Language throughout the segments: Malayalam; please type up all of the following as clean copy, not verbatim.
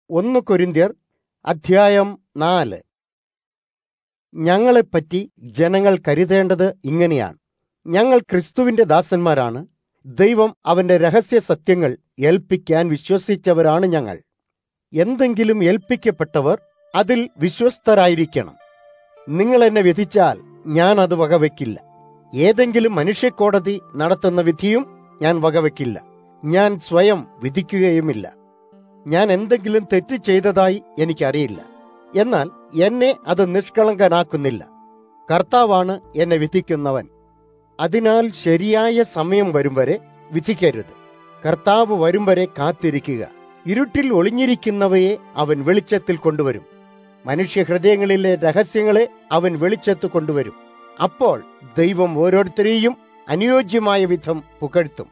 1 കൊരിന്ത്യർ അധ്യായം 4. ഞങ്ങളെപ്പറ്റി ജനങ്ങൾ കരുതേണ്ടത് ഇങ്ങനെയാണ്: ഞങ്ങൾ ക്രിസ്തുവിന്റെ ദാസന്മാരാണ്. ദൈവം അവന്റെ രഹസ്യ സത്യങ്ങൾ ഏൽപ്പിക്കാൻ വിശ്വസിച്ചവരാണ് ഞങ്ങൾ. എന്തെങ്കിലും ഏൽപ്പിക്കപ്പെട്ടവർ അതിൽ വിശ്വസ്തരായിരിക്കണം. നിങ്ങൾ എന്നെ വിധിച്ചാൽ ഞാൻ അത് വകവെക്കില്ല. ഏതെങ്കിലും മനുഷ്യക്കോടതി നടത്തുന്ന വിധിയും ഞാൻ വകവെക്കില്ല. ഞാൻ സ്വയം വിധിക്കുകയുമില്ല. ഞാൻ എന്തെങ്കിലും തെറ്റ് ചെയ്തതായി എനിക്കറിയില്ല. എന്നാൽ എന്നെ അത് നിഷ്കളങ്കനാക്കുന്നില്ല. കർത്താവാണ് എന്നെ വിധിക്കുന്നവൻ. അതിനാൽ ശരിയായ സമയം വരും വരെ വിധിക്കരുത്. കർത്താവ് വരും വരെ കാത്തിരിക്കുക. ഇരുട്ടിൽ ഒളിഞ്ഞിരിക്കുന്നവയെ അവൻ വെളിച്ചത്തിൽ കൊണ്ടുവരും. മനുഷ്യഹൃദയങ്ങളിലെ രഹസ്യങ്ങളെ അവൻ വെളിച്ചത്ത് കൊണ്ടുവരും. അപ്പോൾ ദൈവം ഓരോരുത്തരെയും അനുയോജ്യമായ വിധം പുകഴ്ത്തും.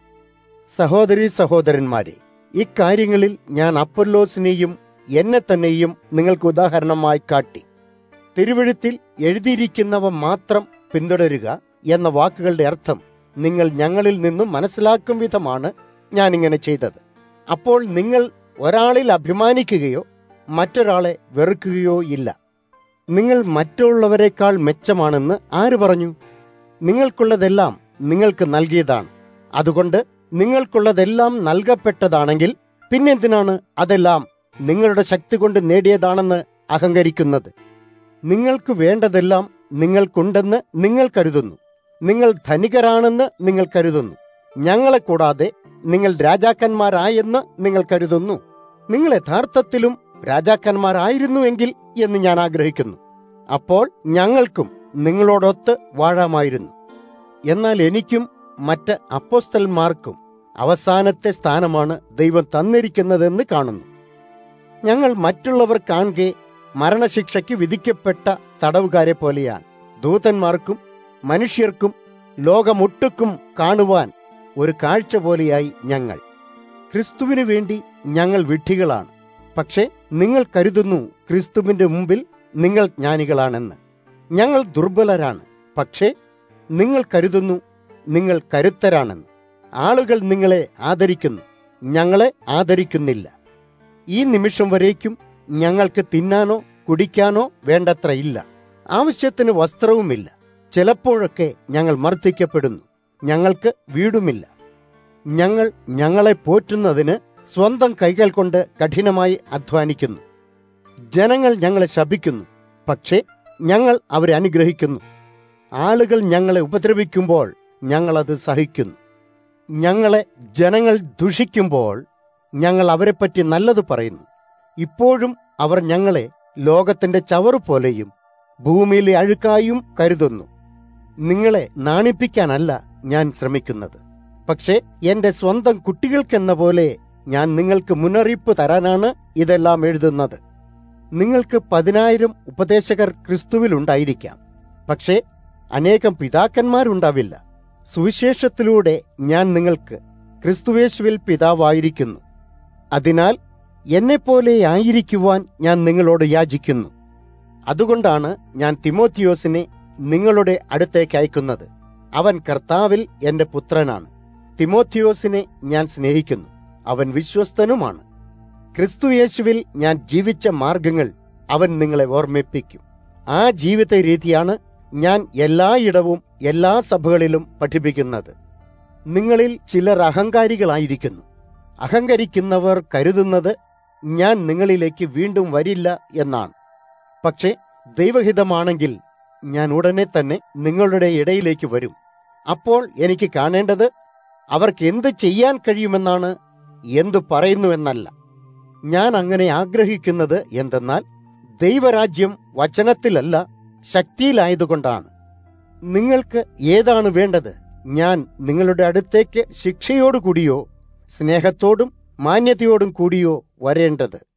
സഹോദരീ സഹോദരന്മാരെ, ഇക്കാര്യങ്ങളിൽ ഞാൻ അപ്പൊല്ലോസിനെയും എന്നെ തന്നെയും നിങ്ങൾക്ക് ഉദാഹരണമായി കാട്ടി. തിരുവെഴുത്തിൽ എഴുതിയിരിക്കുന്നവ മാത്രം പിന്തുടരുക എന്ന വാക്കുകളുടെ അർത്ഥം നിങ്ങൾ ഞങ്ങളിൽ നിന്നും മനസ്സിലാക്കും വിധമാണ് ഞാനിങ്ങനെ ചെയ്തത്. അപ്പോൾ നിങ്ങൾ ഒരാളിൽ അഭിമാനിക്കുകയോ മറ്റൊരാളെ വെറുക്കുകയോ ഇല്ല. നിങ്ങൾ മറ്റുള്ളവരെക്കാൾ മെച്ചമാണെന്ന് ആര് പറഞ്ഞു? നിങ്ങൾക്കുള്ളതെല്ലാം നിങ്ങൾക്ക് നൽകിയതാണ്. അതുകൊണ്ട് നിങ്ങൾക്കുള്ളതെല്ലാം നൽകപ്പെട്ടതാണെങ്കിൽ പിന്നെന്തിനാണ് അതെല്ലാം നിങ്ങളുടെ ശക്തി കൊണ്ട് നേടിയതാണെന്ന് അഹങ്കരിക്കുന്നത്? നിങ്ങൾക്ക് വേണ്ടതെല്ലാം നിങ്ങൾക്കുണ്ടെന്ന് നിങ്ങൾ കരുതുന്നു. നിങ്ങൾ ധനികരാണെന്ന് നിങ്ങൾ കരുതുന്നു. ഞങ്ങളെ കൂടാതെ നിങ്ങൾ രാജാക്കന്മാരായെന്ന് നിങ്ങൾ കരുതുന്നു. നിങ്ങൾ യഥാർത്ഥത്തിലും രാജാക്കന്മാരായിരുന്നുവെങ്കിൽ എന്ന് ഞാൻ ആഗ്രഹിക്കുന്നു. അപ്പോൾ ഞങ്ങൾക്കും നിങ്ങളോടൊത്ത് വാഴാമായിരുന്നു. എന്നാൽ എനിക്കും മറ്റ് അപ്പോസ്തലന്മാർക്കും അവസാനത്തെ സ്ഥാനമാണ് ദൈവം തന്നിരിക്കുന്നതെന്ന് കാണുന്നു. ഞങ്ങൾ മറ്റുള്ളവർ കാണെ മരണശിക്ഷയ്ക്ക് വിധിക്കപ്പെട്ട തടവുകാരെ പോലെയാണ്. ദൂതന്മാർക്കും മനുഷ്യർക്കും ലോകമൊട്ടുക്കും കാണുവാൻ ഒരു കാഴ്ച പോലെയായി ഞങ്ങൾ. ക്രിസ്തുവിനു വേണ്ടി ഞങ്ങൾ വിഡ്ഢികളാണ്. പക്ഷെ നിങ്ങൾ കരുതുന്നു ക്രിസ്തുവിന്റെ മുമ്പിൽ നിങ്ങൾ ജ്ഞാനികളാണെന്ന്. ഞങ്ങൾ ദുർബലരാണ്. പക്ഷേ നിങ്ങൾ കരുതുന്നു നിങ്ങൾ കരുത്തരാണെന്ന്. ആളുകൾ നിങ്ങളെ ആദരിക്കുന്നു, ഞങ്ങളെ ആദരിക്കുന്നില്ല. ഈ നിമിഷം വരേക്കും ഞങ്ങൾക്ക് തിന്നാനോ കുടിക്കാനോ വേണ്ടത്ര ഇല്ല. ആവശ്യത്തിന് വസ്ത്രവുമില്ല. ചിലപ്പോഴൊക്കെ ഞങ്ങൾ മർദ്ദിക്കപ്പെടുന്നു. ഞങ്ങൾക്ക് വീടുമില്ല. ഞങ്ങൾ ഞങ്ങളെ പോറ്റുന്നതിന് സ്വന്തം കൈകൾ കൊണ്ട് കഠിനമായി അധ്വാനിക്കുന്നു. ജനങ്ങൾ ഞങ്ങളെ ശപിക്കുന്നു, പക്ഷേ ഞങ്ങൾ അവരെ അനുഗ്രഹിക്കുന്നു. ആളുകൾ ഞങ്ങളെ ഉപദ്രവിക്കുമ്പോൾ ഞങ്ങളത് സഹിക്കുന്നു. ഞങ്ങളെ ജനങ്ങൾ ദുഷിക്കുമ്പോൾ ഞങ്ങൾ അവരെപ്പറ്റി നല്ലത് പറയുന്നു. ഇപ്പോഴും അവർ ഞങ്ങളെ ലോകത്തിന്റെ ചവറുപോലെയും ഭൂമിയിലെ അഴുക്കായും കരുതുന്നു. നിങ്ങളെ നാണിപ്പിക്കാനല്ല ഞാൻ ശ്രമിക്കുന്നത്. പക്ഷേ എന്റെ സ്വന്തം കുട്ടികൾക്കെന്ന പോലെ ഞാൻ നിങ്ങൾക്ക് മുന്നറിയിപ്പ് തരാനാണ് ഇതെല്ലാം എഴുതുന്നത്. നിങ്ങൾക്ക് 10,000 ഉപദേശകർ ക്രിസ്തുവിലുണ്ടായിരിക്കാം. പക്ഷേ അനേകം പിതാക്കന്മാരുണ്ടാവില്ല. സുവിശേഷത്തിലൂടെ ഞാൻ നിങ്ങൾക്ക് ക്രിസ്തുയേശുവിൽ പിതാവായിരിക്കുന്നു. അതിനാൽ എന്നെപ്പോലെ ആയിരിക്കുവാൻ ഞാൻ നിങ്ങളോട് യാചിക്കുന്നു. അതുകൊണ്ടാണ് ഞാൻ തിമോത്തിയോസിനെ നിങ്ങളുടെ അടുത്തേക്ക് അയക്കുന്നത്. അവൻ കർത്താവിൽ എന്റെ പുത്രനാണ്. തിമോത്തിയോസിനെ ഞാൻ സ്നേഹിക്കുന്നു. അവൻ വിശ്വസ്തനുമാണ്. ക്രിസ്തുയേശുവിൽ ഞാൻ ജീവിച്ച മാർഗങ്ങൾ അവൻ നിങ്ങളെ ഓർമ്മിപ്പിക്കും. ആ ജീവിത രീതിയാണ് ഞാൻ എല്ലായിടവും എല്ലാ സഭകളിലും പഠിപ്പിക്കുന്നത്. നിങ്ങളിൽ ചിലർ അഹങ്കാരികളായിരിക്കുന്നു. അഹങ്കരിക്കുന്നവർ കരുതുന്നത് ഞാൻ നിങ്ങളിലേക്ക് വീണ്ടും വരില്ല എന്നാണ്. പക്ഷേ ദൈവഹിതമാണെങ്കിൽ ഞാൻ ഉടനെ തന്നെ നിങ്ങളുടെ ഇടയിലേക്ക് വരും. അപ്പോൾ എനിക്ക് കാണേണ്ടത് അവർക്ക് എന്ത് ചെയ്യാൻ കഴിയുമെന്നാണ്, എന്തു പറയുന്നുവെന്നല്ല. ഞാൻ അങ്ങനെ ആഗ്രഹിക്കുന്നത് എന്തെന്നാൽ ദൈവരാജ്യം വചനത്തിലല്ല ശക്തിയിലായതുകൊണ്ടാണ്. നിങ്ങൾക്ക് ഏതാണ് വേണ്ടത്? ഞാൻ നിങ്ങളുടെ അടുത്തേക്ക് ശിക്ഷയോടുകൂടിയോ സ്നേഹത്തോടും മാന്യതയോടും കൂടിയോ വരേണ്ടത്?